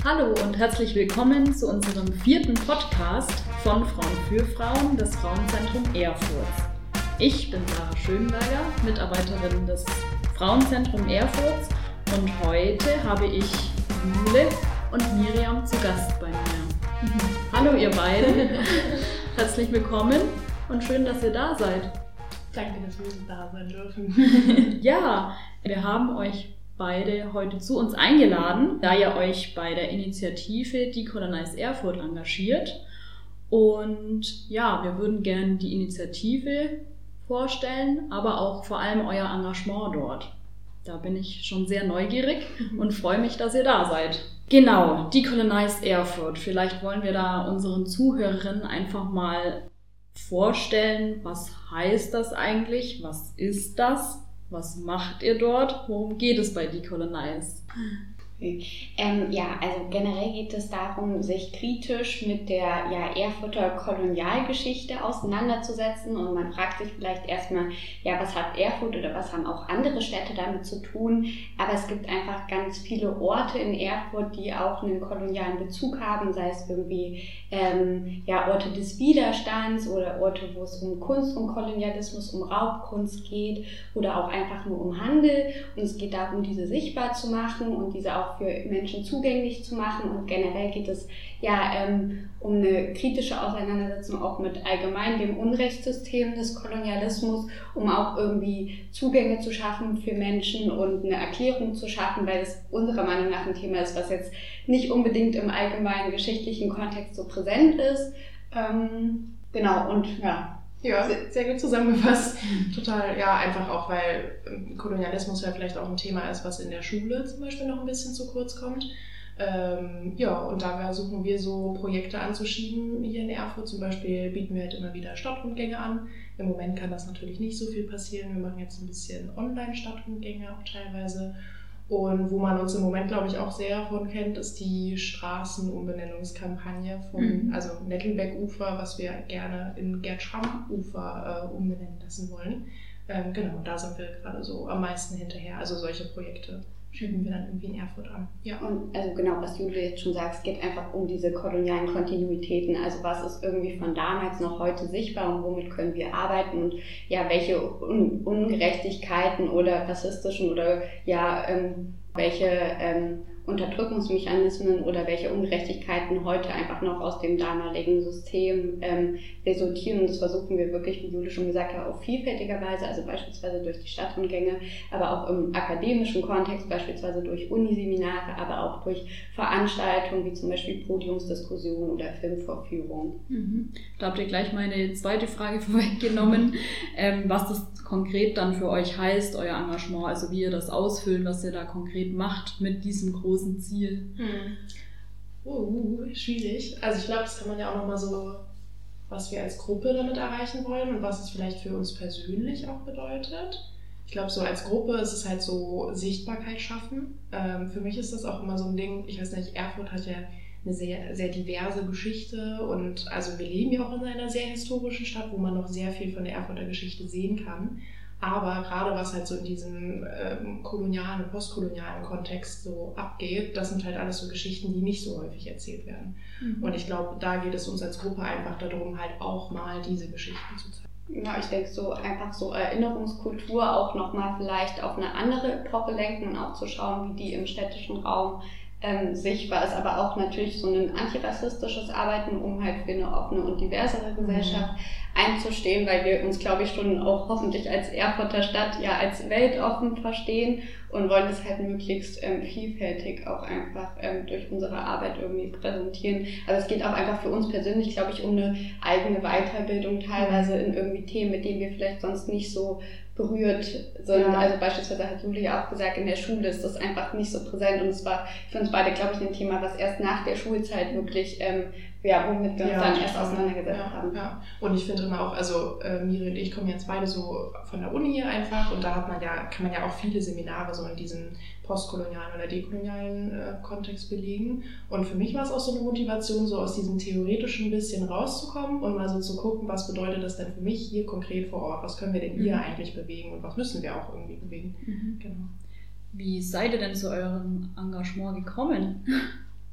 Hallo und herzlich willkommen zu unserem 4. Podcast von Frauen für Frauen des Frauenzentrum Erfurt. Ich bin Sarah Schönberger, Mitarbeiterin des Frauenzentrum Erfurt, und heute habe ich Jule und Miriam zu Gast bei mir. Hallo ihr beiden, herzlich willkommen und schön, dass ihr da seid. Danke, dass wir da sein dürfen. Ja, wir haben euch beide heute zu uns eingeladen, da ihr euch bei der Initiative Decolonize Erfurt engagiert. Und ja, wir würden gerne die Initiative vorstellen, aber auch vor allem euer Engagement dort. Da bin ich schon sehr neugierig und freue mich, dass ihr da seid. Genau, Decolonize Erfurt. Vielleicht wollen wir da unseren Zuhörerinnen einfach mal vorstellen, was heißt das eigentlich? Was ist das? Was macht ihr dort? Worum geht es bei Decolonize? Also generell geht es darum, sich kritisch mit der Erfurter Kolonialgeschichte auseinanderzusetzen, und man fragt sich vielleicht erstmal, was hat Erfurt oder was haben auch andere Städte damit zu tun, aber es gibt einfach ganz viele Orte in Erfurt, die auch einen kolonialen Bezug haben, sei es irgendwie Orte des Widerstands oder Orte, wo es um Kunst und Kolonialismus, um Raubkunst geht oder auch einfach nur um Handel, und es geht darum, diese sichtbar zu machen und diese auch für Menschen zugänglich zu machen, und generell geht es um eine kritische Auseinandersetzung auch mit allgemein dem Unrechtssystem des Kolonialismus, um auch irgendwie Zugänge zu schaffen für Menschen und eine Erklärung zu schaffen, weil es unserer Meinung nach ein Thema ist, was jetzt nicht unbedingt im allgemeinen geschichtlichen Kontext so präsent ist. Ja, sehr gut zusammengefasst. Total, einfach auch, weil Kolonialismus ja vielleicht auch ein Thema ist, was in der Schule zum Beispiel noch ein bisschen zu kurz kommt. Und da versuchen wir so Projekte anzuschieben hier in Erfurt. Zum Beispiel bieten wir halt immer wieder Stadtrundgänge an. Im Moment kann das natürlich nicht so viel passieren. Wir machen jetzt ein bisschen Online-Stadtrundgänge auch teilweise. Und wo man uns im Moment, glaube ich, auch sehr von kennt, ist die Straßenumbenennungskampagne vom Nettelbeck-Ufer, was wir gerne in Gerd-Schramm-Ufer umbenennen lassen wollen. Da sind wir gerade so am meisten hinterher. Also solche Projekte schieben wir dann irgendwie in Erfurt an. Ja. Und also genau, was Jule jetzt schon sagt, es geht einfach um diese kolonialen Kontinuitäten. Also was ist irgendwie von damals noch heute sichtbar und womit können wir arbeiten, und welche Ungerechtigkeiten oder rassistischen oder welche Unterdrückungsmechanismen oder welche Ungerechtigkeiten heute einfach noch aus dem damaligen System resultieren. Und das versuchen wir wirklich, wie Jule schon gesagt hat, auf vielfältiger Weise, also beispielsweise durch die Stadtrundgänge, aber auch im akademischen Kontext, beispielsweise durch Uniseminare, aber auch durch Veranstaltungen wie zum Beispiel Podiumsdiskussionen oder Filmvorführungen. Da habt ihr gleich meine zweite Frage vorweggenommen, was das konkret dann für euch heißt, euer Engagement, also wie ihr das ausfüllen, was ihr da konkret macht mit diesem großen Ziel. Schwierig. Also ich glaube, das kann man ja auch nochmal so, was wir als Gruppe damit erreichen wollen und was es vielleicht für uns persönlich auch bedeutet. Ich glaube, so als Gruppe ist es halt so Sichtbarkeit schaffen. Für mich ist das auch immer so ein Ding, ich weiß nicht, Erfurt hat ja eine sehr, sehr diverse Geschichte, und also wir leben ja auch in einer sehr historischen Stadt, wo man noch sehr viel von der Erfurter Geschichte sehen kann. Aber gerade was halt so in diesem kolonialen und postkolonialen Kontext so abgeht, das sind halt alles so Geschichten, die nicht so häufig erzählt werden. Und ich glaube, da geht es uns als Gruppe einfach darum, halt auch mal diese Geschichten zu zeigen. Ja, ich denke, so einfach so Erinnerungskultur auch nochmal vielleicht auf eine andere Epoche lenken und auch zu schauen, wie die im städtischen Raum sichtbar ist, aber auch natürlich so ein antirassistisches Arbeiten, um halt für eine offene und diversere Gesellschaft einzustehen, weil wir uns, glaube ich, schon auch hoffentlich als Erfurter Stadt als weltoffen verstehen und wollen das halt möglichst vielfältig auch einfach durch unsere Arbeit irgendwie präsentieren. Aber es geht auch einfach für uns persönlich, glaube ich, um eine eigene Weiterbildung teilweise in irgendwie Themen, mit denen wir vielleicht sonst nicht so berührt sind. Ja. Also beispielsweise hat Julia auch gesagt, in der Schule ist das einfach nicht so präsent, und es war für uns beide, glaube ich, ein Thema, was erst nach der Schulzeit wirklich, womit wir uns dann erst auseinandergesetzt haben. Ja. Und ich finde immer auch, also Miri und ich kommen jetzt beide so von der Uni hier einfach, und da kann man ja auch viele Seminare so in diesem postkolonialen oder dekolonialen Kontext belegen. Und für mich war es auch so eine Motivation, so aus diesem theoretischen bisschen rauszukommen und mal so zu gucken, was bedeutet das denn für mich hier konkret vor Ort? Was können wir denn hier eigentlich bewegen und was müssen wir auch irgendwie bewegen? Genau. Wie seid ihr denn zu eurem Engagement gekommen?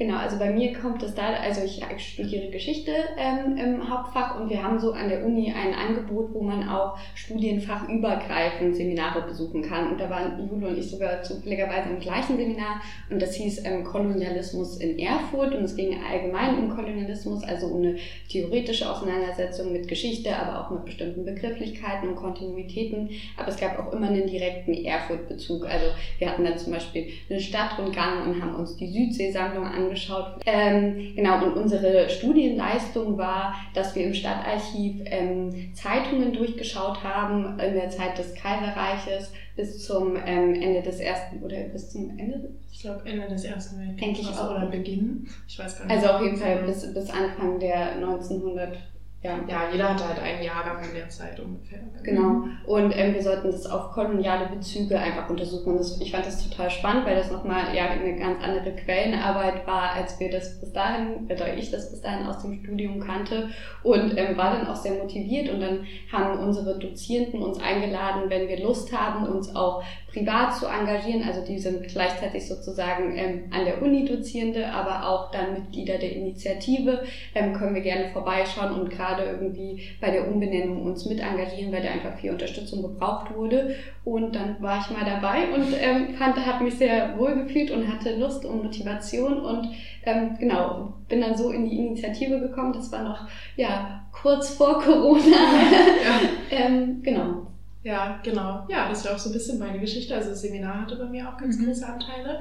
Genau, also bei mir kommt es da, also ich studiere Geschichte im Hauptfach und wir haben so an der Uni ein Angebot, wo man auch studienfachübergreifend Seminare besuchen kann. Und da waren Jule und ich sogar zufälligerweise im gleichen Seminar und das hieß Kolonialismus in Erfurt und es ging allgemein um Kolonialismus, also um eine theoretische Auseinandersetzung mit Geschichte, aber auch mit bestimmten Begrifflichkeiten und Kontinuitäten. Aber es gab auch immer einen direkten Erfurt-Bezug. Also wir hatten dann zum Beispiel einen Stadtrundgang und haben uns die Südseesammlung angeschaut. Genau, und unsere Studienleistung war, dass wir im Stadtarchiv Zeitungen durchgeschaut haben in der Zeit des Kaiserreiches bis zum Ende des Ersten, oder bis zum Ende? Ich glaube Ende des Ersten Weltkriegs oder Beginn. Ich weiß gar nicht. Also auf jeden Fall bis Anfang der 1900. Ja, jeder hatte halt einen Jahrgang in der Zeit ungefähr. Genau. Und wir sollten das auf koloniale Bezüge einfach untersuchen. Ich fand das total spannend, weil das nochmal eine ganz andere Quellenarbeit war, als wir das bis dahin, oder ich das bis dahin aus dem Studium kannte. Und war dann auch sehr motiviert. Und dann haben unsere Dozierenden uns eingeladen, wenn wir Lust haben, uns auch privat zu engagieren. Also die sind gleichzeitig sozusagen an der Uni Dozierende, aber auch dann Mitglieder der Initiative. Können wir gerne vorbeischauen und gerade irgendwie bei der Umbenennung uns mit engagieren, weil da einfach viel Unterstützung gebraucht wurde. Und dann war ich mal dabei und hat mich sehr wohl gefühlt und hatte Lust und Motivation und genau, bin dann so in die Initiative gekommen. Das war noch kurz vor Corona. Genau. Ja, genau. Ja, das war auch so ein bisschen meine Geschichte. Also das Seminar hatte bei mir auch ganz große Anteile.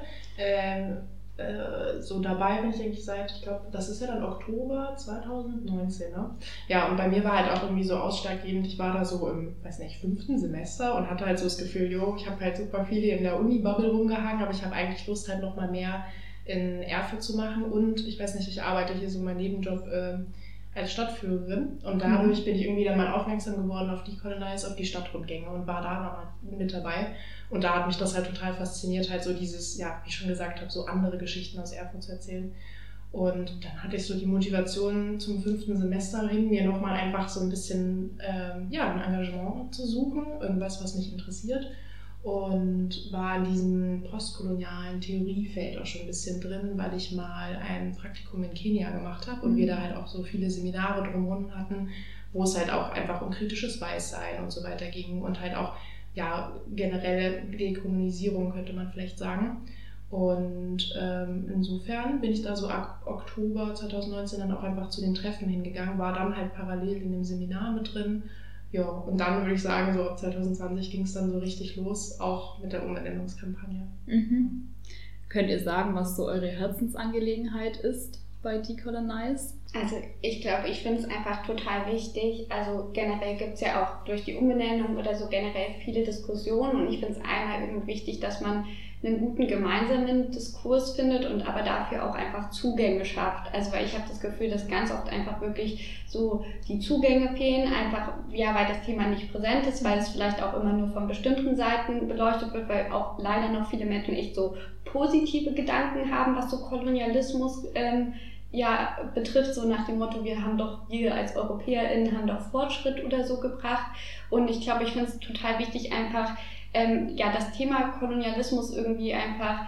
So dabei bin ich eigentlich seit, ich glaube, das ist ja dann Oktober 2019, ne? Ja, und bei mir war halt auch irgendwie so ausschlaggebend, ich war da so im, 5. Semester und hatte halt so das Gefühl, ich habe halt super viel hier in der Uni-Bubble rumgehangen, aber ich habe eigentlich Lust halt nochmal mehr in Erfurt zu machen und ich weiß nicht, ich arbeite hier so meinen Nebenjob als Stadtführerin und dadurch bin ich irgendwie dann mal aufmerksam geworden auf Decolonize, auf die Stadtrundgänge und war da nochmal mit dabei und da hat mich das halt total fasziniert, halt so dieses, wie ich schon gesagt habe, so andere Geschichten aus Erfurt zu erzählen und dann hatte ich so die Motivation zum 5. Semester hin, mir nochmal einfach so ein bisschen ein Engagement zu suchen, irgendwas, was mich interessiert und war in diesem postkolonialen Theoriefeld auch schon ein bisschen drin, weil ich mal ein Praktikum in Kenia gemacht habe und wir da halt auch so viele Seminare drumherum hatten, wo es halt auch einfach um kritisches Weißsein und so weiter ging und halt auch generell Dekolonisierung könnte man vielleicht sagen. Und insofern bin ich da so ab Oktober 2019 dann auch einfach zu den Treffen hingegangen, war dann halt parallel in dem Seminar mit drin. Ja, und dann würde ich sagen, so ab 2020 ging es dann so richtig los, auch mit der Umbenennungskampagne. Könnt ihr sagen, was so eure Herzensangelegenheit ist bei Decolonize? Also ich glaube, ich finde es einfach total wichtig. Also generell gibt es ja auch durch die Umbenennung oder so generell viele Diskussionen und ich finde es einmal irgendwie wichtig, dass man einen guten gemeinsamen Diskurs findet und aber dafür auch einfach Zugänge schafft. Also weil ich habe das Gefühl, dass ganz oft einfach wirklich so die Zugänge fehlen, einfach weil das Thema nicht präsent ist, weil es vielleicht auch immer nur von bestimmten Seiten beleuchtet wird, weil auch leider noch viele Menschen echt so positive Gedanken haben, was so Kolonialismus betrifft, so nach dem Motto, wir als EuropäerInnen haben doch Fortschritt oder so gebracht. Und ich glaube, ich finde es total wichtig, einfach das Thema Kolonialismus irgendwie einfach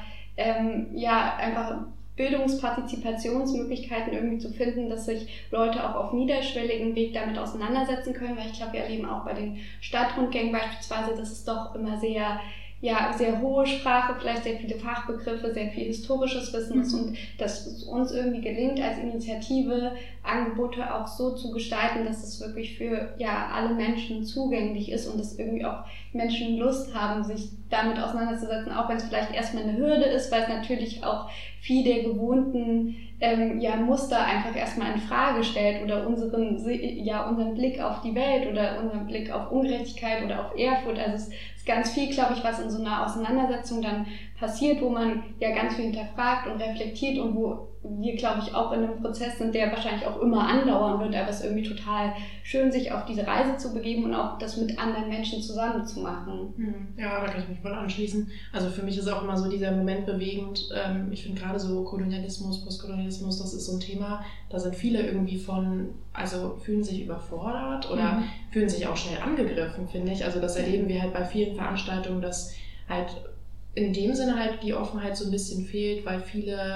Bildungspartizipationsmöglichkeiten irgendwie zu finden, dass sich Leute auch auf niederschwelligem Weg damit auseinandersetzen können, weil ich glaube, wir erleben auch bei den Stadtrundgängen beispielsweise, dass es doch immer sehr hohe Sprache, vielleicht sehr viele Fachbegriffe, sehr viel historisches Wissen ist und dass es uns irgendwie gelingt, als Initiative Angebote auch so zu gestalten, dass es wirklich für alle Menschen zugänglich ist und dass irgendwie auch Menschen Lust haben, sich damit auseinanderzusetzen, auch wenn es vielleicht erstmal eine Hürde ist, weil es natürlich auch viel der gewohnten Muster einfach erstmal in Frage stellt oder unseren Blick auf die Welt oder unseren Blick auf Ungerechtigkeit oder auf Erfurt. Also es ist ganz viel, glaube ich, was in so einer Auseinandersetzung dann passiert, wo man ganz viel hinterfragt und reflektiert und wo wir, glaube ich, auch in einem Prozess sind, der wahrscheinlich auch immer andauern wird, aber es ist irgendwie total schön, sich auf diese Reise zu begeben und auch das mit anderen Menschen zusammen zu machen. Ja, da kann ich mich voll anschließen. Also für mich ist auch immer so dieser Moment bewegend. Ich finde gerade so Kolonialismus, Postkolonialismus, das ist so ein Thema, da sind viele irgendwie fühlen sich überfordert oder fühlen sich auch schnell angegriffen, finde ich. Also das erleben wir halt bei vielen Veranstaltungen, dass halt in dem Sinne halt die Offenheit so ein bisschen fehlt, weil viele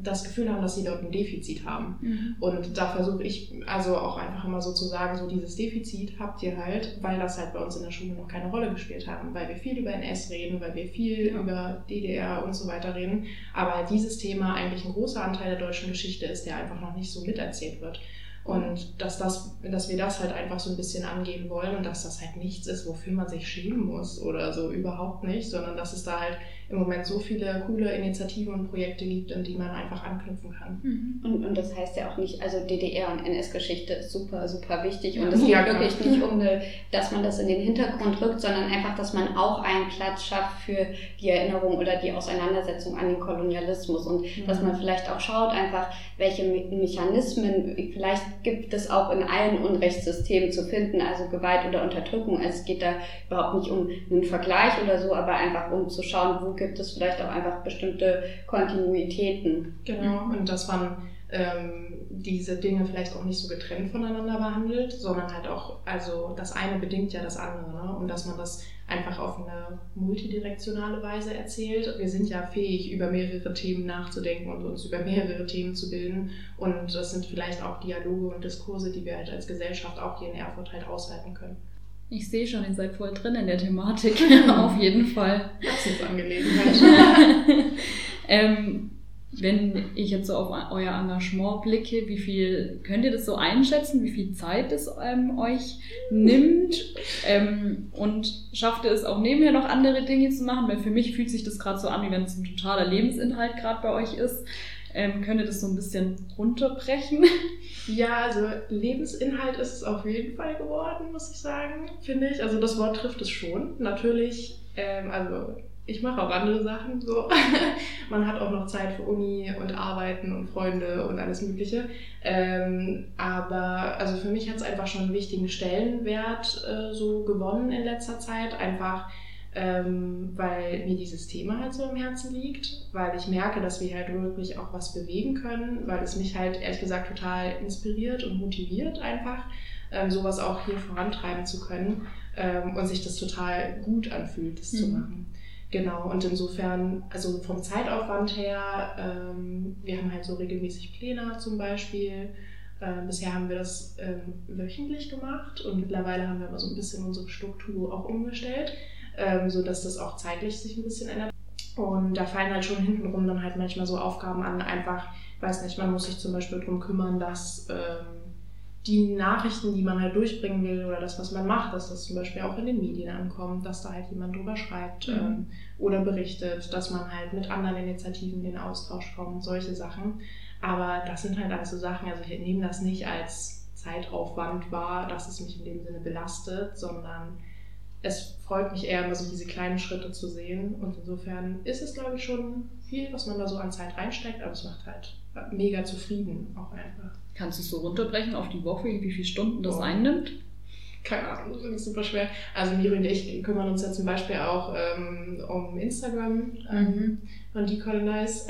das Gefühl haben, dass sie dort ein Defizit haben. Und da versuche ich also auch einfach immer so zu sagen, so dieses Defizit habt ihr halt, weil das halt bei uns in der Schule noch keine Rolle gespielt haben, weil wir viel über NS reden, weil wir viel über DDR und so weiter reden, aber halt dieses Thema eigentlich ein großer Anteil der deutschen Geschichte ist, der einfach noch nicht so miterzählt wird. Und dass wir das halt einfach so ein bisschen angehen wollen und dass das halt nichts ist, wofür man sich schämen muss oder so, überhaupt nicht, sondern dass es da halt im Moment so viele coole Initiativen und Projekte gibt, in die man einfach anknüpfen kann. Und das heißt ja auch nicht, also DDR und NS-Geschichte ist super, super wichtig und es geht wirklich nicht um, dass man das in den Hintergrund rückt, sondern einfach, dass man auch einen Platz schafft für die Erinnerung oder die Auseinandersetzung an den Kolonialismus und dass man vielleicht auch schaut einfach, welche Mechanismen vielleicht gibt es auch in allen Unrechtssystemen zu finden, also Gewalt oder Unterdrückung. Also es geht da überhaupt nicht um einen Vergleich oder so, aber einfach um zu schauen, wo gibt es vielleicht auch einfach bestimmte Kontinuitäten. Genau, und dass man diese Dinge vielleicht auch nicht so getrennt voneinander behandelt, sondern halt auch, also das eine bedingt ja das andere, ne? Und dass man das einfach auf eine multidirektionale Weise erzählt. Wir sind ja fähig, über mehrere Themen nachzudenken und uns über mehrere Themen zu bilden und das sind vielleicht auch Dialoge und Diskurse, die wir halt als Gesellschaft auch hier in Erfurt halt aushalten können. Ich sehe schon, ihr seid voll drin in der Thematik, auf jeden Fall. Herzensangelegenheit. Wenn ich jetzt so auf euer Engagement blicke, wie viel könnt ihr das so einschätzen, wie viel Zeit es euch nimmt und schafft ihr es auch nebenher noch andere Dinge zu machen? Weil für mich fühlt sich das gerade so an, wie wenn es ein totaler Lebensinhalt gerade bei euch ist. Könnt ihr das so ein bisschen runterbrechen? Ja, also Lebensinhalt ist es auf jeden Fall geworden, muss ich sagen, finde ich. Also das Wort trifft es schon. Natürlich, also ich mache auch andere Sachen so. Man hat auch noch Zeit für Uni und Arbeiten und Freunde und alles Mögliche. Aber also für mich hat es einfach schon einen wichtigen Stellenwert so gewonnen in letzter Zeit. Einfach weil mir dieses Thema halt so am Herzen liegt, weil ich merke, dass wir halt wirklich auch was bewegen können, weil es mich halt ehrlich gesagt total inspiriert und motiviert einfach, sowas auch hier vorantreiben zu können und sich das total gut anfühlt, das zu machen. Genau, und insofern, also vom Zeitaufwand her, wir haben halt so regelmäßig Pläne zum Beispiel. Bisher haben wir das wöchentlich gemacht und mittlerweile haben wir aber so ein bisschen unsere Struktur auch umgestellt, sodass das auch zeitlich sich ein bisschen ändert. Und da fallen halt schon hintenrum dann halt manchmal so Aufgaben an, einfach, weiß nicht, man muss sich zum Beispiel darum kümmern, dass die Nachrichten, die man halt durchbringen will oder das, was man macht, dass das zum Beispiel auch in den Medien ankommt, dass da halt jemand drüber schreibt oder berichtet, dass man halt mit anderen Initiativen in den Austausch kommt, solche Sachen. Aber das sind halt alles so Sachen, also ich nehme das nicht als Zeitaufwand wahr, dass es mich in dem Sinne belastet, sondern es freut mich eher immer so diese kleinen Schritte zu sehen und insofern ist es, glaube ich, schon viel, was man da so an Zeit reinsteckt, aber es macht halt mega zufrieden auch einfach. Kannst du es so runterbrechen auf die Woche, wie viele Stunden das einnimmt? Keine Ahnung, das finde ich super schwer. Also Miri und ich kümmern uns ja zum Beispiel auch um Instagram von Decolonize.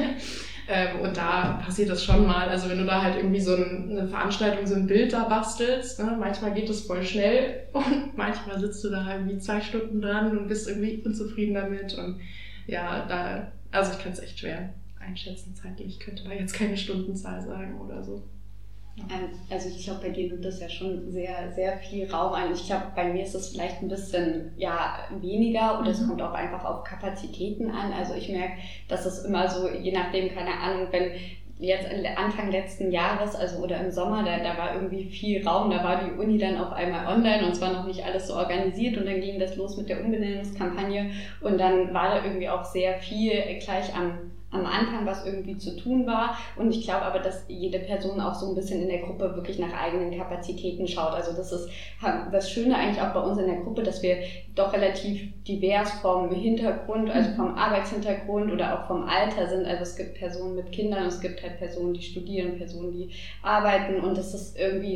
Und da passiert das schon mal. Also wenn du da halt irgendwie so eine Veranstaltung, so ein Bild da bastelst, ne, manchmal geht das voll schnell und manchmal sitzt du da irgendwie 2 Stunden dran und bist irgendwie unzufrieden damit. Und ja, also ich kann es echt schwer einschätzen zeitlich. Ich könnte da jetzt keine Stundenzahl sagen oder so. Also ich glaube, bei dir nimmt das ja schon sehr, sehr viel Raum ein. Ich glaube, bei mir ist es vielleicht ein bisschen weniger oder es kommt auch einfach auf Kapazitäten an. Also ich merke, dass es immer so, je nachdem, keine Ahnung, wenn jetzt Anfang letzten Jahres, also oder im Sommer, da war irgendwie viel Raum, da war die Uni dann auf einmal online und es war noch nicht alles so organisiert und dann ging das los mit der Umbenennungskampagne und dann war da irgendwie auch sehr viel gleich am Anfang, was irgendwie zu tun war. Und ich glaube aber, dass jede Person auch so ein bisschen in der Gruppe wirklich nach eigenen Kapazitäten schaut. Also das ist das Schöne eigentlich auch bei uns in der Gruppe, dass wir doch relativ divers vom Hintergrund, also vom Arbeitshintergrund oder auch vom Alter sind. Also es gibt Personen mit Kindern, es gibt halt Personen, die studieren, Personen, die arbeiten und das ist irgendwie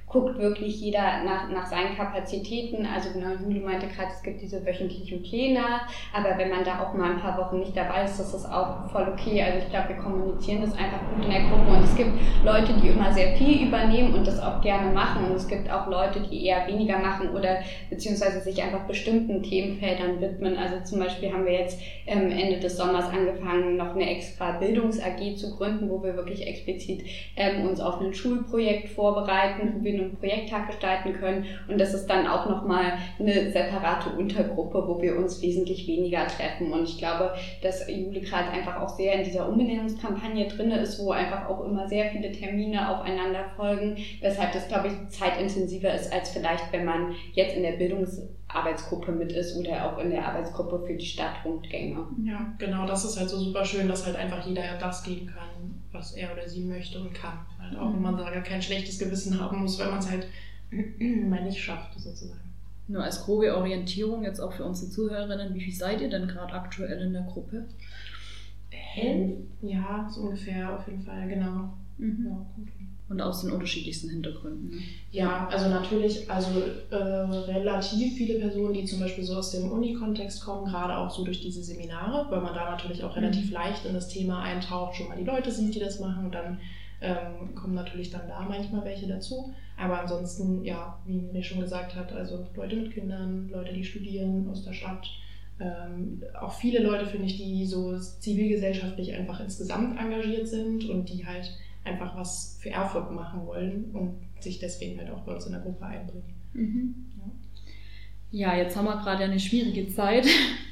guckt wirklich jeder nach seinen Kapazitäten. Also genau, Jule meinte gerade, es gibt diese wöchentlichen Pläne, aber wenn man da auch mal ein paar Wochen nicht dabei ist, das ist auch voll okay. Also ich glaube, wir kommunizieren das einfach gut in der Gruppe und es gibt Leute, die immer sehr viel übernehmen und das auch gerne machen und es gibt auch Leute, die eher weniger machen oder beziehungsweise sich einfach bestimmten Themenfeldern widmen. Also zum Beispiel haben wir jetzt Ende des Sommers angefangen, noch eine extra Bildungs-AG zu gründen, wo wir wirklich explizit uns auf ein Schulprojekt vorbereiten, wo wir einen Projekttag gestalten können und das ist dann auch nochmal eine separate Untergruppe, wo wir uns wesentlich weniger treffen und ich glaube, dass Jule gerade einfach auch sehr in dieser Umbenennungskampagne drin ist, wo einfach auch immer sehr viele Termine aufeinander folgen, weshalb das, glaube ich, zeitintensiver ist, als vielleicht, wenn man jetzt in der Bildungsarbeitsgruppe mit ist oder auch in der Arbeitsgruppe für die Stadtrundgänge. Ja, genau, das ist halt so super schön, dass halt einfach jeder das geben kann, was er oder sie möchte und kann. Halt auch wenn man da gar kein schlechtes Gewissen haben muss, wenn man es halt mal nicht schafft, sozusagen. Nur als grobe Orientierung jetzt auch für unsere Zuhörerinnen, wie viel seid ihr denn gerade aktuell in der Gruppe? 11? Ja, so ungefähr auf jeden Fall, genau. Ja, gut. Und aus den unterschiedlichsten Hintergründen. Ne? Ja, also natürlich, relativ viele Personen, die zum Beispiel so aus dem Uni-Kontext kommen, gerade auch so durch diese Seminare, weil man da natürlich auch relativ leicht in das Thema eintaucht, schon mal die Leute sind, die das machen und dann kommen natürlich dann da manchmal welche dazu. Aber ansonsten, ja, wie Miri schon gesagt hat, also Leute mit Kindern, Leute, die studieren aus der Stadt, auch viele Leute, finde ich, die so zivilgesellschaftlich einfach insgesamt engagiert sind und die halt einfach was für Erfurt machen wollen und sich deswegen halt auch bei uns in der Gruppe einbringen. Mhm. Ja, jetzt haben wir gerade eine schwierige Zeit.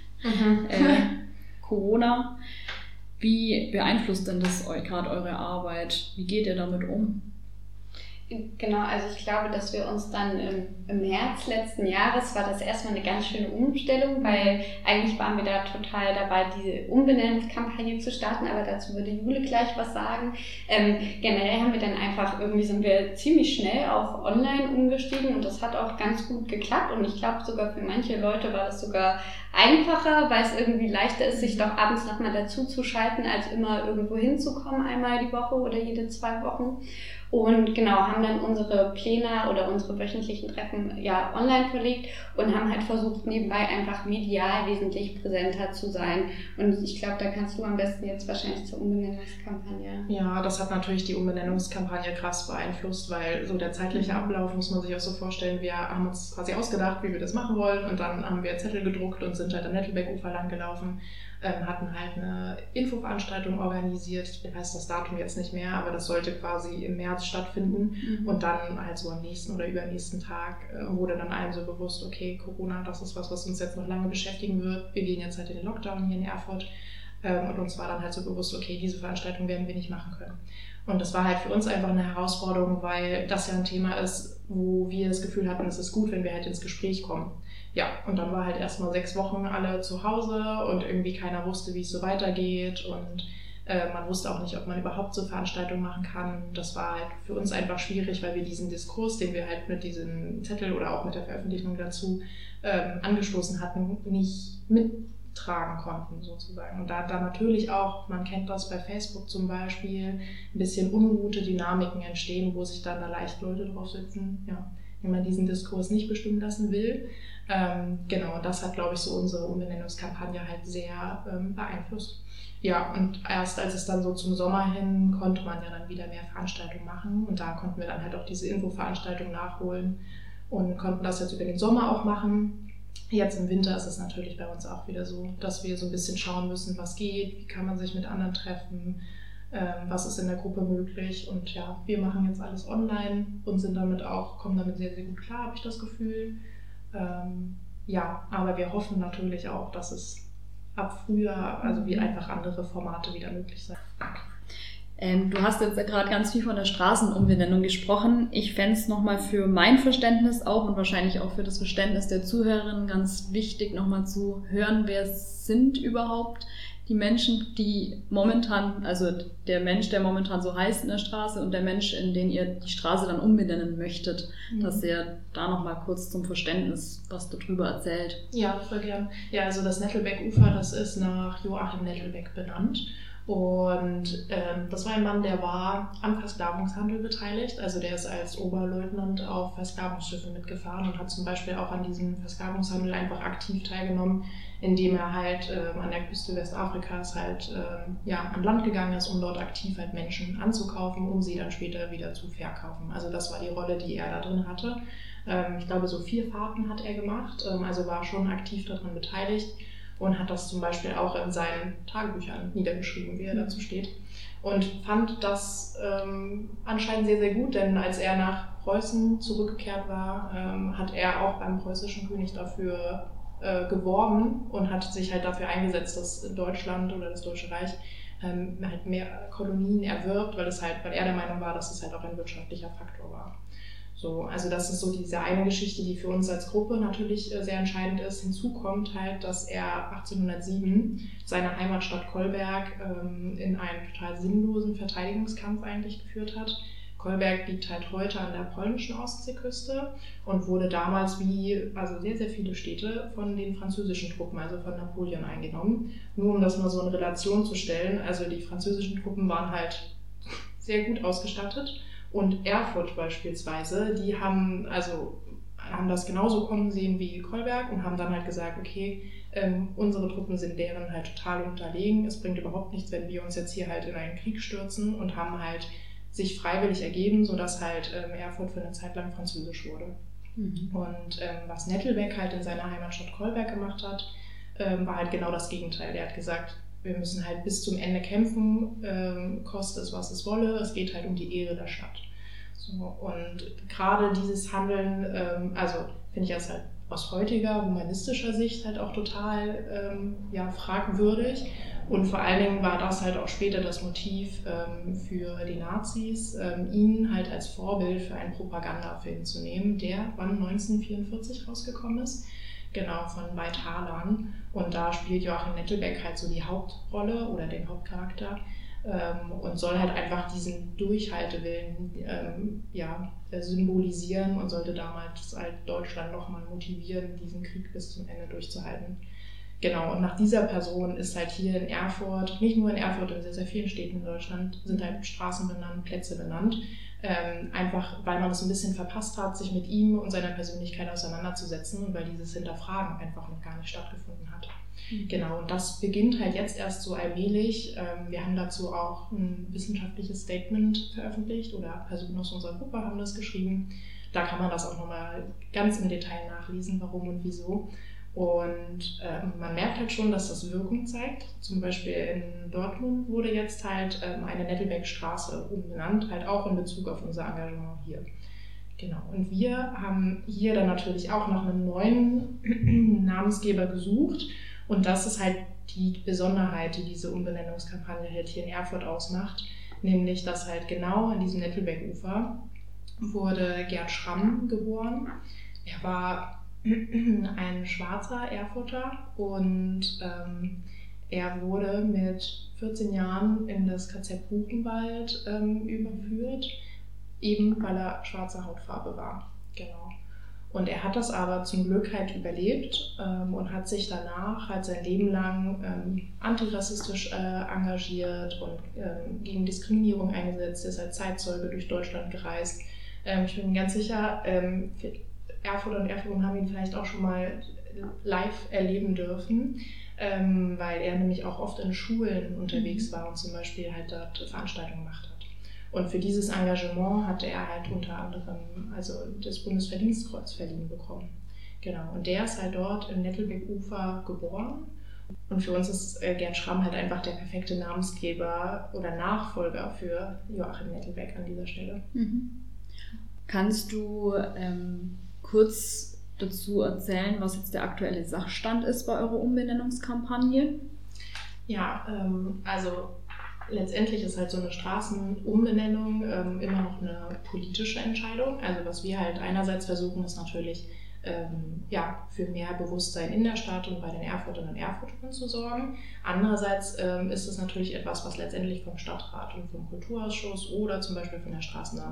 Corona. Wie beeinflusst denn das gerade eure Arbeit? Wie geht ihr damit um? Genau, also ich glaube, dass wir uns dann im März letzten Jahres war das erstmal eine ganz schöne Umstellung, weil eigentlich waren wir da total dabei, diese Umbenennungskampagne zu starten, aber dazu würde Jule gleich was sagen. Generell haben wir dann einfach, irgendwie sind wir ziemlich schnell auf Online umgestiegen und das hat auch ganz gut geklappt und ich glaube sogar für manche Leute war das sogar einfacher, weil es irgendwie leichter ist, sich doch abends nochmal dazu zu schalten, als immer irgendwo hinzukommen, einmal die Woche oder jede 2 Wochen. Und genau, haben dann unsere Pläne oder unsere wöchentlichen Treffen ja online verlegt und haben halt versucht, nebenbei einfach medial wesentlich präsenter zu sein. Und ich glaube, da kannst du am besten jetzt wahrscheinlich zur Umbenennungskampagne. Ja, das hat natürlich die Umbenennungskampagne krass beeinflusst, weil so der zeitliche Ablauf muss man sich auch so vorstellen, wir haben uns quasi ausgedacht, wie wir das machen wollen und dann haben wir Zettel gedruckt und sind halt am Nettelbeck-Ufer lang gelaufen. Hatten halt eine Infoveranstaltung organisiert, ich weiß das Datum jetzt nicht mehr, aber das sollte quasi im März stattfinden und dann halt so am nächsten oder übernächsten Tag wurde dann allen so bewusst, okay, Corona, das ist was uns jetzt noch lange beschäftigen wird, wir gehen jetzt halt in den Lockdown hier in Erfurt und uns war dann halt so bewusst, okay, diese Veranstaltung werden wir nicht machen können. Und das war halt für uns einfach eine Herausforderung, weil das ja ein Thema ist, wo wir das Gefühl hatten, es ist gut, wenn wir halt ins Gespräch kommen. Ja, und dann war halt erstmal 6 Wochen alle zu Hause und irgendwie keiner wusste, wie es so weitergeht und man wusste auch nicht, ob man überhaupt so Veranstaltungen machen kann. Das war halt für uns einfach schwierig, weil wir diesen Diskurs, den wir halt mit diesem Zettel oder auch mit der Veröffentlichung dazu angestoßen hatten, nicht mittragen konnten sozusagen. Und da natürlich auch, man kennt das bei Facebook zum Beispiel, ein bisschen ungute Dynamiken entstehen, wo sich dann da leicht Leute drauf sitzen, ja, wenn man diesen Diskurs nicht bestimmen lassen will. Genau, das hat, glaube ich, so unsere Umbenennungskampagne halt sehr beeinflusst. Ja, und erst als es dann so zum Sommer hin, konnte man ja dann wieder mehr Veranstaltungen machen und da konnten wir dann halt auch diese Infoveranstaltung nachholen und konnten das jetzt über den Sommer auch machen. Jetzt im Winter ist es natürlich bei uns auch wieder so, dass wir so ein bisschen schauen müssen, was geht, wie kann man sich mit anderen treffen, was ist in der Gruppe möglich und ja, wir machen jetzt alles online und kommen damit sehr, sehr gut klar, habe ich das Gefühl. Ja, aber wir hoffen natürlich auch, dass es ab Frühjahr, also wie einfach andere Formate wieder möglich sein. Du hast jetzt gerade ganz viel von der Straßenumbenennung gesprochen. Ich fände es nochmal für mein Verständnis auch und wahrscheinlich auch für das Verständnis der Zuhörerinnen ganz wichtig, nochmal zu hören, wer sind überhaupt die Menschen, die momentan, also der Mensch, der momentan so heißt in der Straße und der Mensch, in den ihr die Straße dann umbenennen möchtet, dass ihr da nochmal kurz zum Verständnis was darüber erzählt. Ja, voll gern. Ja, also das Nettelbeck-Ufer, das ist nach Joachim Nettelbeck benannt. Und das war ein Mann, der war am Versklavungshandel beteiligt. Also der ist als Oberleutnant auf Versklavungsschiffen mitgefahren und hat zum Beispiel auch an diesem Versklavungshandel einfach aktiv teilgenommen, indem er halt an der Küste Westafrikas halt an Land gegangen ist, um dort aktiv halt Menschen anzukaufen, um sie dann später wieder zu verkaufen. Also das war die Rolle, die er da drin hatte. Ich glaube, so 4 Fahrten hat er gemacht, also war schon aktiv daran beteiligt und hat das zum Beispiel auch in seinen Tagebüchern niedergeschrieben, wie er dazu steht. Und fand das anscheinend sehr, sehr gut, denn als er nach Preußen zurückgekehrt war, hat er auch beim preußischen König dafür geworben und hat sich halt dafür eingesetzt, dass Deutschland oder das Deutsche Reich halt mehr Kolonien erwirbt, weil er der Meinung war, dass es halt auch ein wirtschaftlicher Faktor war. So, also das ist so diese eine Geschichte, die für uns als Gruppe natürlich sehr entscheidend ist. Hinzu kommt halt, dass er 1807 seine Heimatstadt Kolberg in einen total sinnlosen Verteidigungskampf eigentlich geführt hat. Kolberg liegt halt heute an der polnischen Ostseeküste und wurde damals also sehr, sehr viele Städte von den französischen Truppen, also von Napoleon eingenommen. Nur um das mal so in Relation zu stellen, also die französischen Truppen waren halt sehr gut ausgestattet. Und Erfurt beispielsweise, die haben das genauso kommen sehen wie Kolberg und haben dann halt gesagt, okay, unsere Truppen sind deren halt total unterlegen, es bringt überhaupt nichts, wenn wir uns jetzt hier halt in einen Krieg stürzen, und haben halt sich freiwillig ergeben, sodass halt Erfurt für eine Zeit lang französisch wurde. Mhm. Und was Nettelbeck halt in seiner Heimatstadt Kolberg gemacht hat, war halt genau das Gegenteil. Der hat gesagt, wir müssen halt bis zum Ende kämpfen, koste es, was es wolle. Es geht halt um die Ehre der Stadt. So, und gerade dieses Handeln, finde ich das halt aus heutiger humanistischer Sicht halt auch total fragwürdig. Und vor allen Dingen war das halt auch später das Motiv für die Nazis, ihn halt als Vorbild für einen Propagandafilm zu nehmen, der wann 1944 rausgekommen ist. Genau, von Veit Harlan. Und da spielt Joachim Nettelbeck halt so die Hauptrolle oder den Hauptcharakter und soll halt einfach diesen Durchhaltewillen symbolisieren und sollte damals halt Deutschland nochmal motivieren, diesen Krieg bis zum Ende durchzuhalten. Genau, und nach dieser Person ist halt hier in Erfurt, nicht nur in Erfurt, in sehr, sehr vielen Städten in Deutschland, sind halt Straßen benannt, Plätze benannt. Einfach, weil man es ein bisschen verpasst hat, sich mit ihm und seiner Persönlichkeit auseinanderzusetzen und weil dieses Hinterfragen einfach noch gar nicht stattgefunden hat. Mhm. Genau, und das beginnt halt jetzt erst so allmählich. Wir haben dazu auch ein wissenschaftliches Statement veröffentlicht oder Personen aus unserer Gruppe haben das geschrieben. Da kann man das auch nochmal ganz im Detail nachlesen, warum und wieso. Und man merkt halt schon, dass das Wirkung zeigt. Zum Beispiel in Dortmund wurde jetzt halt eine Nettelbeck-Straße umbenannt, halt auch in Bezug auf unser Engagement hier. Genau. Und wir haben hier dann natürlich auch nach einem neuen Namensgeber gesucht. Und das ist halt die Besonderheit, die diese Umbenennungskampagne halt hier in Erfurt ausmacht. Nämlich, dass halt genau an diesem Nettelbeck-Ufer wurde Gerd Schramm geboren. Er war ein schwarzer Erfurter und er wurde mit 14 Jahren in das KZ Buchenwald überführt, eben weil er schwarze Hautfarbe war. Genau. Und er hat das aber zum Glück halt überlebt und hat sich danach halt sein Leben lang antirassistisch engagiert und gegen Diskriminierung eingesetzt. Er ist als Zeitzeuge durch Deutschland gereist. Ich bin ganz sicher, Erfurter und Erfurter haben ihn vielleicht auch schon mal live erleben dürfen, weil er nämlich auch oft in Schulen unterwegs war und zum Beispiel halt dort Veranstaltungen gemacht hat. Und für dieses Engagement hatte er halt unter anderem das Bundesverdienstkreuz verliehen bekommen. Genau, und der ist halt dort im Nettelbeck-Ufer geboren. Und für uns ist Gerd Schramm halt einfach der perfekte Namensgeber oder Nachfolger für Joachim Nettelbeck an dieser Stelle. Mhm. Kannst du kurz dazu erzählen, was jetzt der aktuelle Sachstand ist bei eurer Umbenennungskampagne? Ja, letztendlich ist halt so eine Straßenumbenennung immer noch eine politische Entscheidung. Also was wir halt einerseits versuchen, ist natürlich für mehr Bewusstsein in der Stadt und bei den Erfurterinnen und Erfurtern zu sorgen. Andererseits ist es natürlich etwas, was letztendlich vom Stadtrat und vom Kulturausschuss oder zum Beispiel von der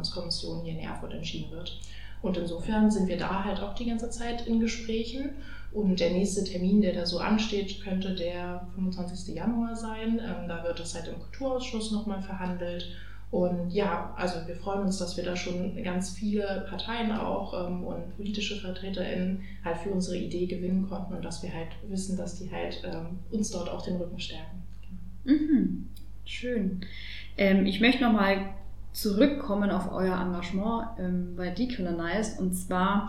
Straßennamenskommission hier in Erfurt entschieden wird. Und insofern sind wir da halt auch die ganze Zeit in Gesprächen Und der nächste Termin, der da so ansteht, könnte der 25. Januar sein. Da wird das halt im Kulturausschuss nochmal verhandelt. Und ja, also wir freuen uns, dass wir da schon ganz viele Parteien auch und politische VertreterInnen halt für unsere Idee gewinnen konnten und dass wir halt wissen, dass die halt uns dort auch den Rücken stärken. Mhm. Schön. Ich möchte nochmal zurückkommen auf euer Engagement bei Decolonize und zwar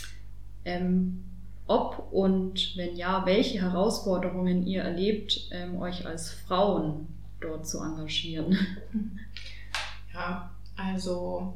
ob und wenn ja, welche Herausforderungen ihr erlebt, euch als Frauen dort zu engagieren. Ja, also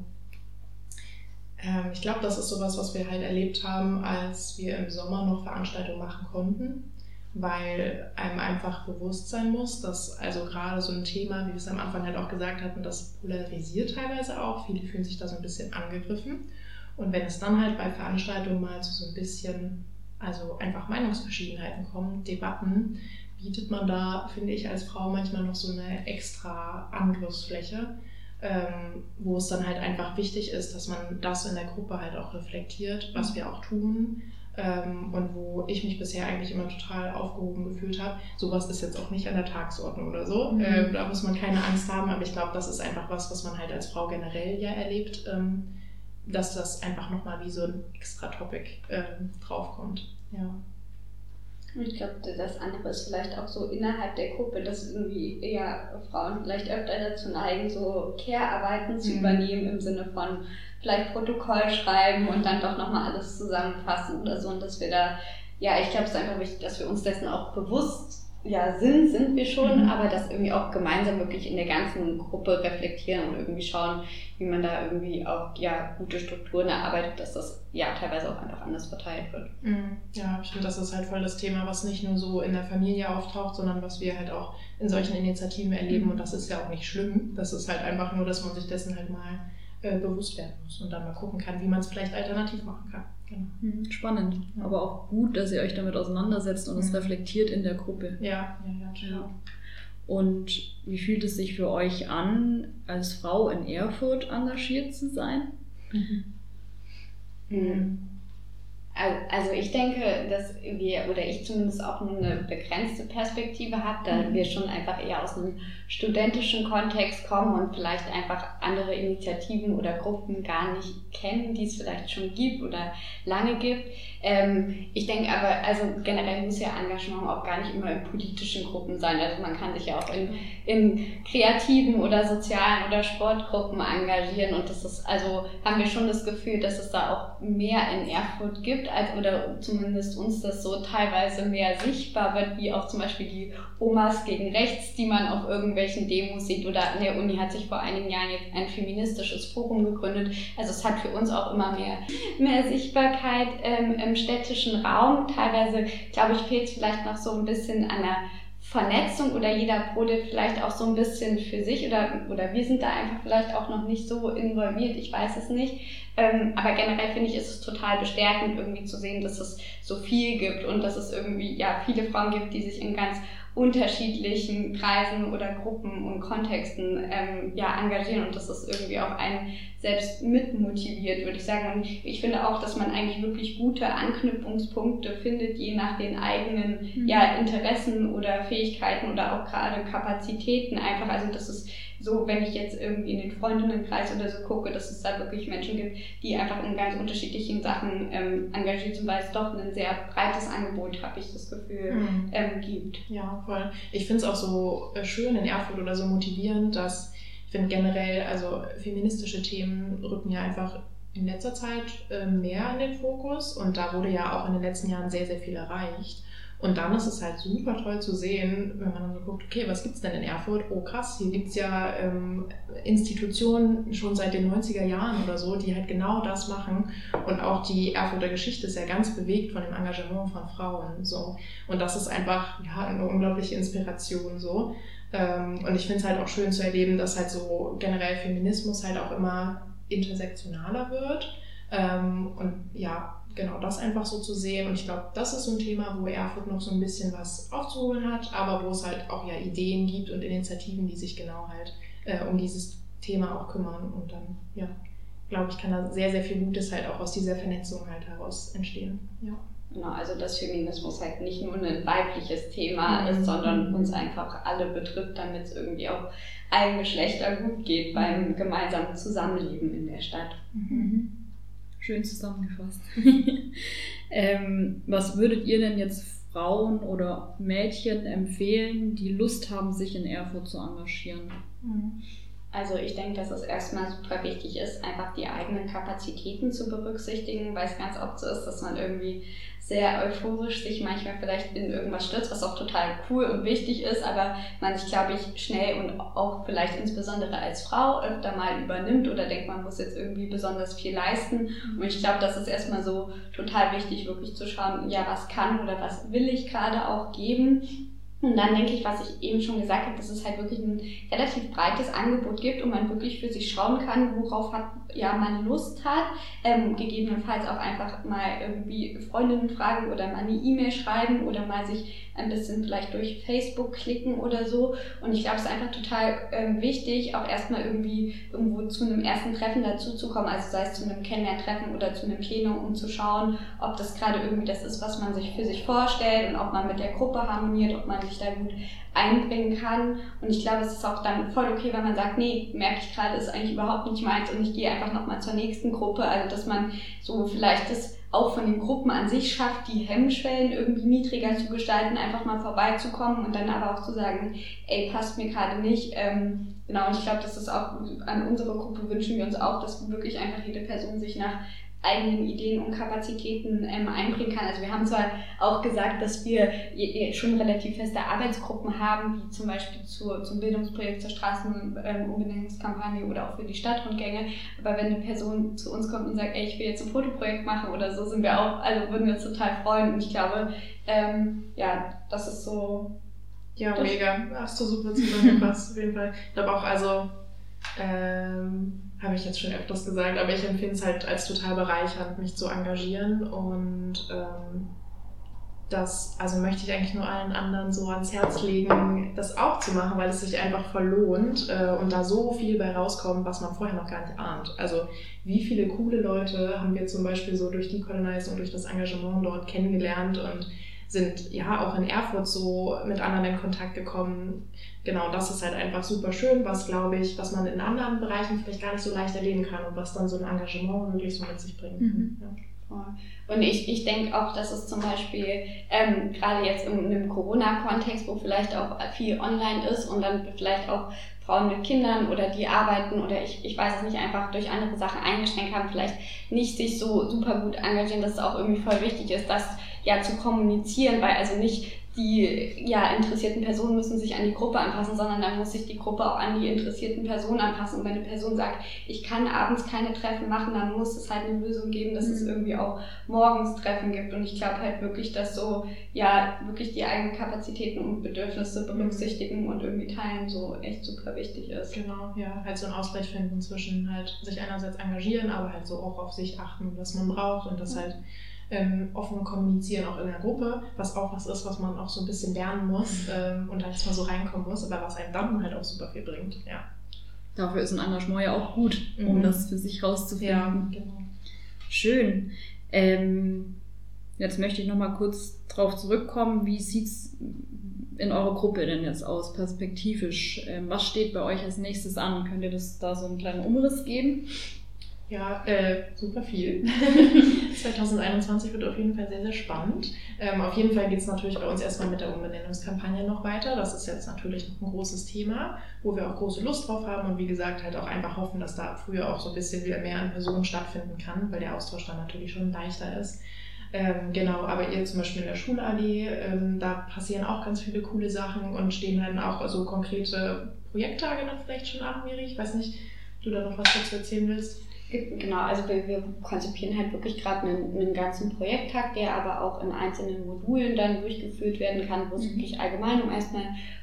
ich glaube, das ist sowas, was wir halt erlebt haben, als wir im Sommer noch Veranstaltungen machen konnten, weil einem einfach bewusst sein muss, dass also gerade so ein Thema, wie wir es am Anfang halt auch gesagt hatten, das polarisiert teilweise auch, viele fühlen sich da so ein bisschen angegriffen und wenn es dann halt bei Veranstaltungen mal zu so ein bisschen, also einfach Meinungsverschiedenheiten kommen, Debatten, bietet man da, finde ich, als Frau manchmal noch so eine extra Angriffsfläche, wo es dann halt einfach wichtig ist, dass man das in der Gruppe halt auch reflektiert, was wir auch tun und wo ich mich bisher eigentlich immer total aufgehoben gefühlt habe. Sowas ist jetzt auch nicht an der Tagesordnung oder so, da muss man keine Angst haben, aber ich glaube, das ist einfach was man halt als Frau generell ja erlebt, dass das einfach nochmal wie so ein extra Topic draufkommt. Ja. Ich glaube, das andere ist vielleicht auch so innerhalb der Gruppe, dass irgendwie eher Frauen vielleicht öfter dazu neigen, so Care-Arbeiten zu übernehmen im Sinne von vielleicht Protokoll schreiben und dann doch nochmal alles zusammenfassen oder so. Und dass wir da, ja, ich glaube, es ist einfach wichtig, dass wir uns dessen auch bewusst sind wir schon, aber das irgendwie auch gemeinsam wirklich in der ganzen Gruppe reflektieren und irgendwie schauen, wie man da irgendwie auch gute Strukturen erarbeitet, dass das teilweise auch einfach anders verteilt wird. Ja, ich finde, das ist halt voll das Thema, was nicht nur so in der Familie auftaucht, sondern was wir halt auch in solchen Initiativen erleben und das ist ja auch nicht schlimm. Das ist halt einfach nur, dass man sich dessen halt mal bewusst werden muss und dann mal gucken kann, wie man es vielleicht alternativ machen kann. Genau. Spannend, aber auch gut, dass ihr euch damit auseinandersetzt und es reflektiert in der Gruppe. Ja. Und wie fühlt es sich für euch an, als Frau in Erfurt engagiert zu sein? Also ich denke, dass ich zumindest auch nur eine begrenzte Perspektive habe, da wir schon einfach eher aus einem studentischen Kontext kommen und vielleicht einfach andere Initiativen oder Gruppen gar nicht kennen, die es vielleicht schon gibt oder lange gibt. Ich denke aber, also generell muss ja Engagement auch gar nicht immer in politischen Gruppen sein. Also man kann sich ja auch in kreativen oder sozialen oder Sportgruppen engagieren und das ist, also haben wir schon das Gefühl, dass es da auch mehr in Erfurt gibt, oder zumindest uns das so teilweise mehr sichtbar wird, wie auch zum Beispiel die Omas gegen Rechts, die man auf irgendwelchen Demos sieht, oder an der Uni hat sich vor einigen Jahren jetzt ein feministisches Forum gegründet. Also es hat für uns auch immer mehr Sichtbarkeit im städtischen Raum. Teilweise, glaube ich, fehlt es vielleicht noch so ein bisschen an der Vernetzung oder jeder brodelt vielleicht auch so ein bisschen für sich oder wir sind da einfach vielleicht auch noch nicht so involviert, ich weiß es nicht. Aber generell finde ich, ist es total bestärkend irgendwie zu sehen, dass es so viel gibt und dass es irgendwie viele Frauen gibt, die sich in ganz unterschiedlichen Kreisen oder Gruppen und Kontexten engagieren und dass das irgendwie auch einen selbst mitmotiviert, würde ich sagen. Und ich finde auch, dass man eigentlich wirklich gute Anknüpfungspunkte findet, je nach den eigenen Interessen oder Fähigkeiten oder auch gerade Kapazitäten einfach. Also das ist so, wenn ich jetzt irgendwie in den Freundinnenkreis oder so gucke, dass es da wirklich Menschen gibt, die einfach in ganz unterschiedlichen Sachen engagiert sind, weil es doch ein sehr breites Angebot, habe ich das Gefühl, gibt. Ja, voll. Ich finde es auch so schön in Erfurt oder so motivierend, dass ich finde generell, also feministische Themen rücken ja einfach in letzter Zeit mehr in den Fokus und da wurde ja auch in den letzten Jahren sehr, sehr viel erreicht. Und dann ist es halt super toll zu sehen, wenn man dann so guckt, okay, was gibt's denn in Erfurt? Oh krass, hier gibt's ja Institutionen schon seit den 90er Jahren oder so, die halt genau das machen. Und auch die Erfurter Geschichte ist ja ganz bewegt von dem Engagement von Frauen. So. Und das ist einfach eine unglaubliche Inspiration. So. Und ich finde es halt auch schön zu erleben, dass halt so generell Feminismus halt auch immer intersektionaler wird. Und ja, genau das einfach so zu sehen. Und ich glaube, das ist so ein Thema, wo Erfurt noch so ein bisschen was aufzuholen hat, aber wo es halt auch Ideen gibt und Initiativen, die sich genau halt um dieses Thema auch kümmern. Und dann, glaube ich, kann da sehr, sehr viel Gutes halt auch aus dieser Vernetzung halt heraus entstehen. Ja. Genau, also dass Feminismus halt nicht nur ein weibliches Thema ist, sondern uns einfach alle betrifft, damit es irgendwie auch allen Geschlechtern gut geht beim gemeinsamen Zusammenleben in der Stadt. Schön zusammengefasst. Was würdet ihr denn jetzt Frauen oder Mädchen empfehlen, die Lust haben, sich in Erfurt zu engagieren? Also ich denke, dass es erstmal super wichtig ist, einfach die eigenen Kapazitäten zu berücksichtigen, weil es ganz oft so ist, dass man irgendwie sehr euphorisch sich manchmal vielleicht in irgendwas stürzt, was auch total cool und wichtig ist, aber man sich, glaube ich, schnell und auch vielleicht insbesondere als Frau öfter mal übernimmt oder denkt, man muss jetzt irgendwie besonders viel leisten. Und ich glaube, das ist erstmal so total wichtig, wirklich zu schauen, ja, was kann oder was will ich gerade auch geben. Und dann denke ich, was ich eben schon gesagt habe, dass es halt wirklich ein relativ breites Angebot gibt und man wirklich für sich schauen kann, worauf man Lust hat. Gegebenenfalls auch einfach mal irgendwie Freundinnen fragen oder mal eine E-Mail schreiben oder mal sich ein bisschen vielleicht durch Facebook klicken oder so. Und ich glaube, es ist einfach total wichtig, auch erstmal irgendwie irgendwo zu einem ersten Treffen dazu zu kommen, also sei es zu einem Kennenlerntreffen oder zu einem Plenum, um zu schauen, ob das gerade irgendwie das ist, was man sich für sich vorstellt und ob man mit der Gruppe harmoniert, ob man sich da gut einbringen kann. Und ich glaube, es ist auch dann voll okay, wenn man sagt, nee, merke ich gerade, ist eigentlich überhaupt nicht meins und ich gehe einfach nochmal zur nächsten Gruppe. Also, dass man so vielleicht das auch von den Gruppen an sich schafft, die Hemmschwellen irgendwie niedriger zu gestalten, einfach mal vorbeizukommen und dann aber auch zu sagen, ey, passt mir gerade nicht. Genau, und ich glaube, das ist auch, an unsere Gruppe wünschen wir uns auch, dass wirklich einfach jede Person sich nach eigenen Ideen und Kapazitäten einbringen kann. Also wir haben zwar auch gesagt, dass wir schon relativ feste Arbeitsgruppen haben, wie zum Beispiel zum Bildungsprojekt zur Straßenumbenennungskampagne oder auch für die Stadtrundgänge, aber wenn eine Person zu uns kommt und sagt, ey, ich will jetzt ein Fotoprojekt machen oder so, sind wir auch, also würden wir uns total freuen und ich glaube, das ist so... Ja, mega. Hast du super zusammengefasst, auf jeden Fall. Ich glaube auch, also habe ich jetzt schon öfters gesagt, aber ich empfinde es halt als total bereichernd, mich zu engagieren und das möchte ich eigentlich nur allen anderen so ans Herz legen, das auch zu machen, weil es sich einfach voll lohnt und da so viel bei rauskommt, was man vorher noch gar nicht ahnt. Also wie viele coole Leute haben wir zum Beispiel so durch Decolonize und durch das Engagement dort kennengelernt und sind ja auch in Erfurt so mit anderen in Kontakt gekommen. Genau, das ist halt einfach super schön, was glaube ich, was man in anderen Bereichen vielleicht gar nicht so leicht erleben kann und was dann so ein Engagement wirklich so mit sich bringt. Ja. Und ich denke auch, dass es zum Beispiel gerade jetzt in einem Corona-Kontext, wo vielleicht auch viel online ist und dann vielleicht auch Frauen mit Kindern oder die arbeiten oder ich weiß es nicht, einfach durch andere Sachen eingeschränkt haben, vielleicht nicht sich so super gut engagieren, dass es auch irgendwie voll wichtig ist, das ja zu kommunizieren, weil also nicht die interessierten Personen müssen sich an die Gruppe anpassen, sondern dann muss sich die Gruppe auch an die interessierten Personen anpassen. Und wenn eine Person sagt, ich kann abends keine Treffen machen, dann muss es halt eine Lösung geben, dass es irgendwie auch morgens Treffen gibt. Und ich glaube halt wirklich, dass so wirklich die eigenen Kapazitäten und Bedürfnisse berücksichtigen und irgendwie teilen so echt super wichtig ist. Genau, ja, halt so einen Ausgleich finden zwischen halt sich einerseits engagieren, aber halt so auch auf sich achten, was man braucht und das halt offen kommunizieren, auch in der Gruppe, was auch was ist, was man auch so ein bisschen lernen muss und halt mal so reinkommen muss, aber was einem dann halt auch super viel bringt. Ja. Dafür ist ein Engagement ja auch gut, um das für sich rauszufinden. Ja, genau. Schön. Jetzt möchte ich nochmal kurz drauf zurückkommen, wie sieht es in eurer Gruppe denn jetzt aus, perspektivisch? Was steht bei euch als nächstes an? Könnt ihr das da so einen kleinen Umriss geben? Ja, super viel. 2021 wird auf jeden Fall sehr, sehr spannend. Auf jeden Fall geht es natürlich bei uns erstmal mit der Umbenennungskampagne noch weiter. Das ist jetzt natürlich noch ein großes Thema, wo wir auch große Lust drauf haben und wie gesagt halt auch einfach hoffen, dass da früher auch so ein bisschen wieder mehr an Personen stattfinden kann, weil der Austausch dann natürlich schon leichter ist. Genau, aber ihr zum Beispiel in der Schulallee, da passieren auch ganz viele coole Sachen und stehen dann auch so konkrete Projekttage dann vielleicht schon an, Miri. Ich weiß nicht, ob du da noch was dazu erzählen willst. Genau, also wir konzipieren halt wirklich gerade einen ganzen Projekttag, der aber auch in einzelnen Modulen dann durchgeführt werden kann, wo es wirklich allgemein um erstmal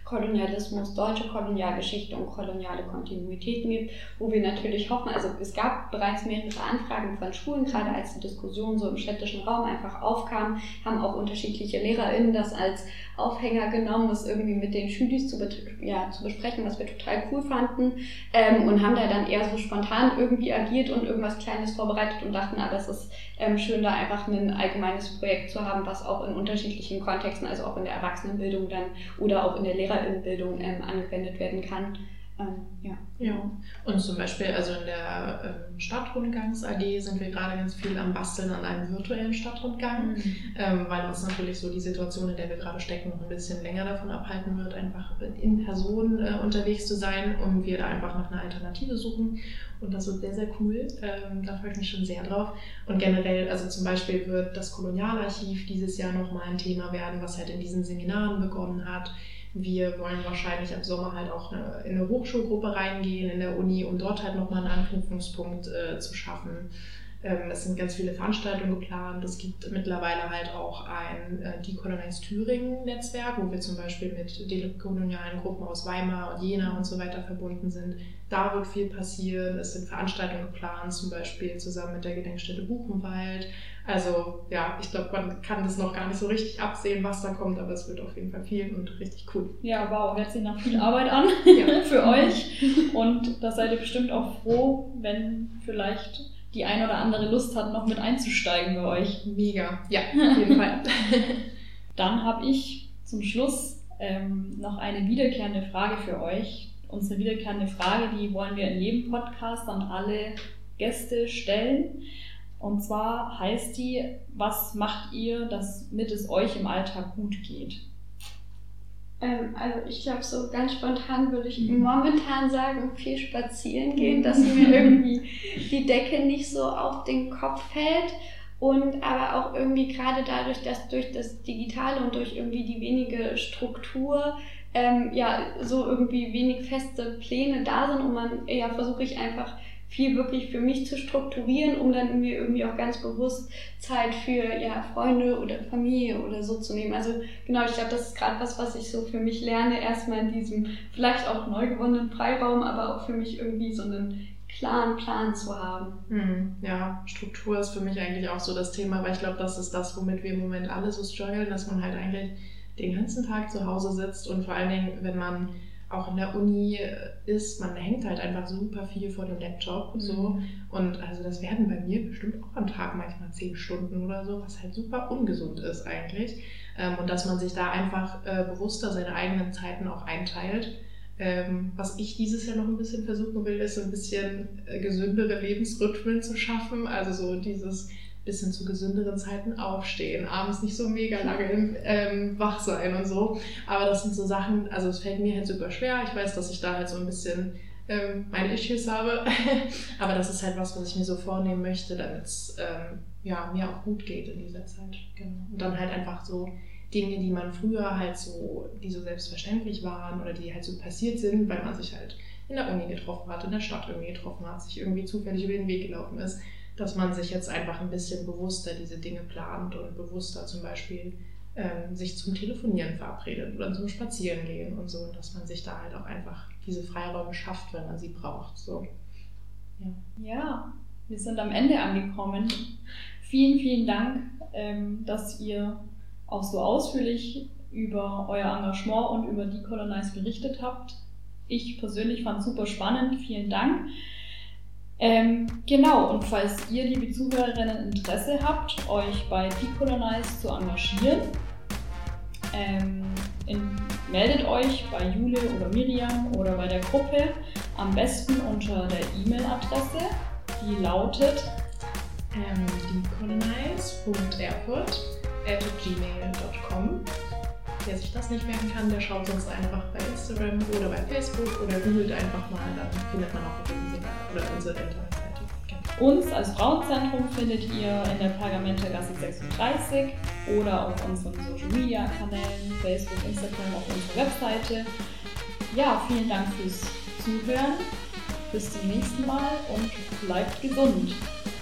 Kolonialismus, deutsche Kolonialgeschichte und koloniale Kontinuitäten gibt, wo wir natürlich hoffen, also es gab bereits mehrere Anfragen von Schulen, gerade als die Diskussion so im städtischen Raum einfach aufkam, haben auch unterschiedliche LehrerInnen das als Aufhänger genommen, das irgendwie mit den Schülis zu besprechen, was wir total cool fanden, und haben da dann eher so spontan irgendwie agiert und irgendwas Kleines vorbereitet und dachten, aber es ist schön, da einfach ein allgemeines Projekt zu haben, was auch in unterschiedlichen Kontexten, also auch in der Erwachsenenbildung dann oder auch in der LehrerInnenbildung angewendet werden kann. Ja, und zum Beispiel also in der Stadtrundgangs-AG sind wir gerade ganz viel am Basteln an einem virtuellen Stadtrundgang, weil uns natürlich so die Situation, in der wir gerade stecken, noch ein bisschen länger davon abhalten wird, einfach in Person unterwegs zu sein und wir da einfach nach einer Alternative suchen. Und das wird sehr, sehr cool. Da freue ich mich schon sehr drauf. Und generell, also zum Beispiel wird das Kolonialarchiv dieses Jahr nochmal ein Thema werden, was halt in diesen Seminaren begonnen hat. Wir wollen wahrscheinlich ab Sommer halt auch in eine Hochschulgruppe reingehen in der Uni, um dort halt nochmal einen Anknüpfungspunkt zu schaffen. Es sind ganz viele Veranstaltungen geplant. Es gibt mittlerweile halt auch ein Decolonize Thüringen-Netzwerk, wo wir zum Beispiel mit dekolonialen Gruppen aus Weimar und Jena und so weiter verbunden sind. Da wird viel passieren. Es sind Veranstaltungen geplant, zum Beispiel zusammen mit der Gedenkstätte Buchenwald. Also ja, ich glaube, man kann das noch gar nicht so richtig absehen, was da kommt, aber es wird auf jeden Fall viel und richtig cool. Ja, wow, hört sich nach viel Arbeit an für euch. Und da seid ihr bestimmt auch froh, wenn vielleicht die ein oder andere Lust hat, noch mit einzusteigen bei euch. Mega, ja, auf jeden Fall. Dann habe ich zum Schluss noch eine wiederkehrende Frage für euch. Unsere wiederkehrende Frage, die wollen wir in jedem Podcast an alle Gäste stellen. Und zwar heißt die, was macht ihr, damit es euch im Alltag gut geht? Also ich glaube, so ganz spontan würde ich momentan sagen, viel spazieren gehen, dass mir irgendwie die Decke nicht so auf den Kopf fällt. Und aber auch irgendwie gerade dadurch, dass durch das Digitale und durch irgendwie die wenige Struktur so irgendwie wenig feste Pläne da sind und versuche ich einfach viel wirklich für mich zu strukturieren, um dann mir irgendwie auch ganz bewusst Zeit für Freunde oder Familie oder so zu nehmen. Also genau, ich glaube, das ist gerade was ich so für mich lerne, erstmal in diesem vielleicht auch neu gewonnenen Freiraum, aber auch für mich irgendwie so einen klaren Plan zu haben. Ja, Struktur ist für mich eigentlich auch so das Thema, weil ich glaube, das ist das, womit wir im Moment alle so strugglen, dass man halt eigentlich den ganzen Tag zu Hause sitzt und vor allen Dingen, wenn man auch in der Uni ist, man hängt halt einfach super viel vor dem Laptop und so. Und also das werden bei mir bestimmt auch am Tag manchmal 10 Stunden oder so, was halt super ungesund ist eigentlich. Und dass man sich da einfach bewusster seine eigenen Zeiten auch einteilt. Was ich dieses Jahr noch ein bisschen versuchen will, ist so ein bisschen gesündere Lebensrhythmen zu schaffen. Also so dieses bisschen zu gesünderen Zeiten aufstehen, abends nicht so mega lange wach sein und so. Aber das sind so Sachen, also es fällt mir halt super schwer. Ich weiß, dass ich da halt so ein bisschen meine Issues habe. Aber das ist halt was ich mir so vornehmen möchte, damit es mir auch gut geht in dieser Zeit. Genau. Und dann halt einfach so Dinge, die man früher halt so, die so selbstverständlich waren oder die halt so passiert sind, weil man sich halt in der Uni getroffen hat, in der Stadt irgendwie getroffen hat, sich irgendwie zufällig über den Weg gelaufen ist, dass man sich jetzt einfach ein bisschen bewusster diese Dinge plant und bewusster zum Beispiel sich zum Telefonieren verabredet oder zum Spazierengehen und so, und dass man sich da halt auch einfach diese Freiräume schafft, wenn man sie braucht. So. Ja, wir sind am Ende angekommen. Vielen, vielen Dank, dass ihr auch so ausführlich über euer Engagement und über Decolonize berichtet habt. Ich persönlich fand es super spannend. Vielen Dank. Genau, und falls ihr, liebe Zuhörerinnen, Interesse habt, euch bei Decolonize zu engagieren, meldet euch bei Jule oder Miriam oder bei der Gruppe, am besten unter der E-Mail-Adresse, die lautet decolonize.erfurt@gmail.com. Wer sich das nicht merken kann, der schaut sonst einfach bei Instagram oder bei Facebook oder googelt einfach mal, dann findet man auch unsere Internetseite. Uns als Frauenzentrum findet ihr in der Pergamentergasse 36 oder auf unseren Social Media Kanälen, Facebook, Instagram, auf unserer Webseite. Ja, vielen Dank fürs Zuhören. Bis zum nächsten Mal und bleibt gesund.